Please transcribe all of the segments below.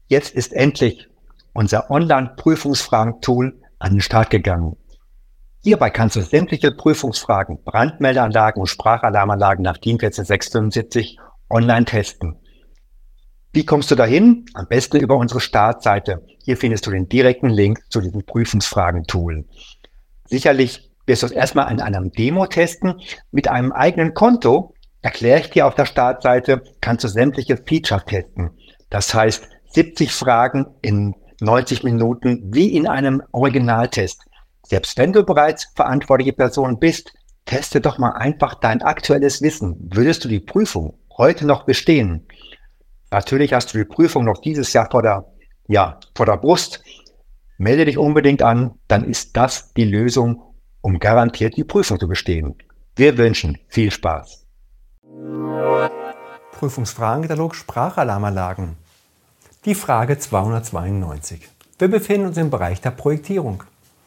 Jetzt ist endlich unser Online-Prüfungsfragen-Tool an den Start gegangen. Hierbei kannst du sämtliche Prüfungsfragen, Brandmeldeanlagen und Sprachalarmanlagen nach DIN 14675 online testen. Wie kommst du dahin? Am besten über unsere Startseite. Hier findest du den direkten Link zu diesem Prüfungsfragen-Tool. Sicherlich wirst du es erstmal in einem Demo testen. Mit einem eigenen Konto, erkläre ich dir auf der Startseite, kannst du sämtliche Features testen. Das heißt, 70 Fragen in 90 Minuten wie in einem Originaltest. Selbst wenn du bereits verantwortliche Person bist, teste doch mal einfach dein aktuelles Wissen. Würdest du die Prüfung heute noch bestehen? Natürlich hast du die Prüfung noch dieses Jahr vor der Brust. Melde dich unbedingt an, dann ist das die Lösung, um garantiert die Prüfung zu bestehen. Wir wünschen viel Spaß. Prüfungsfragenkatalog Sprachalarmanlagen. Die Frage 292. Wir befinden uns im Bereich der Projektierung.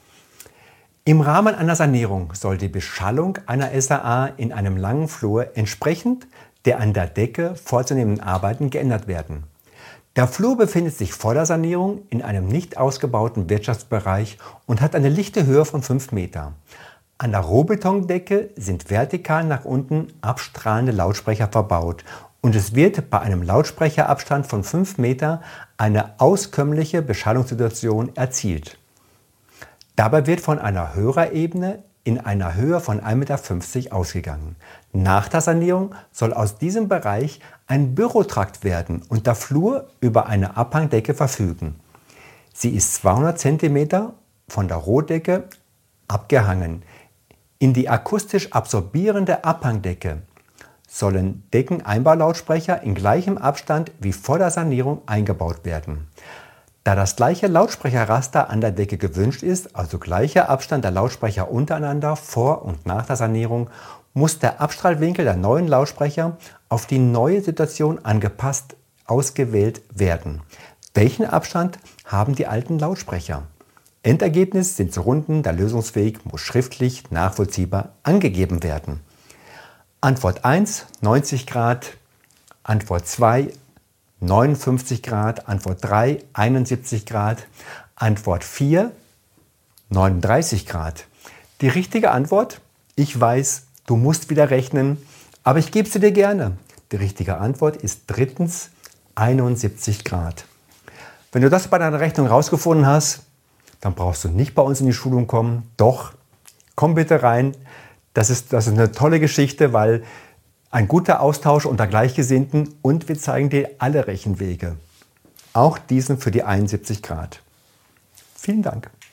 Im Rahmen einer Sanierung soll die Beschallung einer SAA in einem langen Flur entsprechend der an der Decke vorzunehmenden Arbeiten geändert werden. Der Flur befindet sich vor der Sanierung in einem nicht ausgebauten Wirtschaftsbereich und hat eine lichte Höhe von 5 Meter. An der Rohbetondecke sind vertikal nach unten abstrahlende Lautsprecher verbaut und es wird bei einem Lautsprecherabstand von 5 Meter eine auskömmliche Beschallungssituation erzielt. Dabei wird von einer Hörerebene in einer Höhe von 1,50 Meter ausgegangen. Nach der Sanierung soll aus diesem Bereich ein Bürotrakt werden und der Flur über eine Abhangdecke verfügen. Sie ist 200 cm von der Rohdecke abgehangen. In die akustisch absorbierende Abhangdecke sollen Deckeneinbaulautsprecher in gleichem Abstand wie vor der Sanierung eingebaut werden. Da das gleiche Lautsprecherraster an der Decke gewünscht ist, also gleicher Abstand der Lautsprecher untereinander vor und nach der Sanierung, muss der Abstrahlwinkel der neuen Lautsprecher auf die neue Situation angepasst ausgewählt werden. Welchen Abstand haben die alten Lautsprecher? Endergebnis sind zu Runden, der Lösungsweg muss schriftlich nachvollziehbar angegeben werden. Antwort 1, 90 Grad, Antwort 2, 59 Grad, Antwort 3, 71 Grad, Antwort 4, 39 Grad. Die richtige Antwort, ich weiß, du musst wieder rechnen, aber ich gebe sie dir gerne. Die richtige Antwort ist drittens 71 Grad. Wenn du das bei deiner Rechnung rausgefunden hast, dann brauchst du nicht bei uns in die Schulung kommen. Doch, komm bitte rein. Das ist eine tolle Geschichte, weil ein guter Austausch unter Gleichgesinnten und wir zeigen dir alle Rechenwege. Auch diesen für die 71 Grad. Vielen Dank.